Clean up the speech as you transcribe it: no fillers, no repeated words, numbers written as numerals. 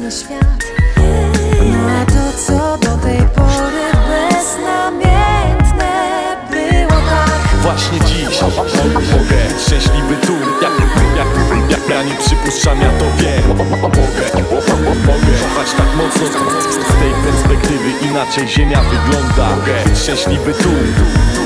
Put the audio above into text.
piękny świat. No a to, co do tej pory beznamiętne było tak. Właśnie dziś mogę szczęśliwy tu, jak ja nie przypuszczam, ja to wiem. Mogę kochać tak mocno z tej perspektywy, inaczej ziemia wygląda. Mogę szczęśliwy tu.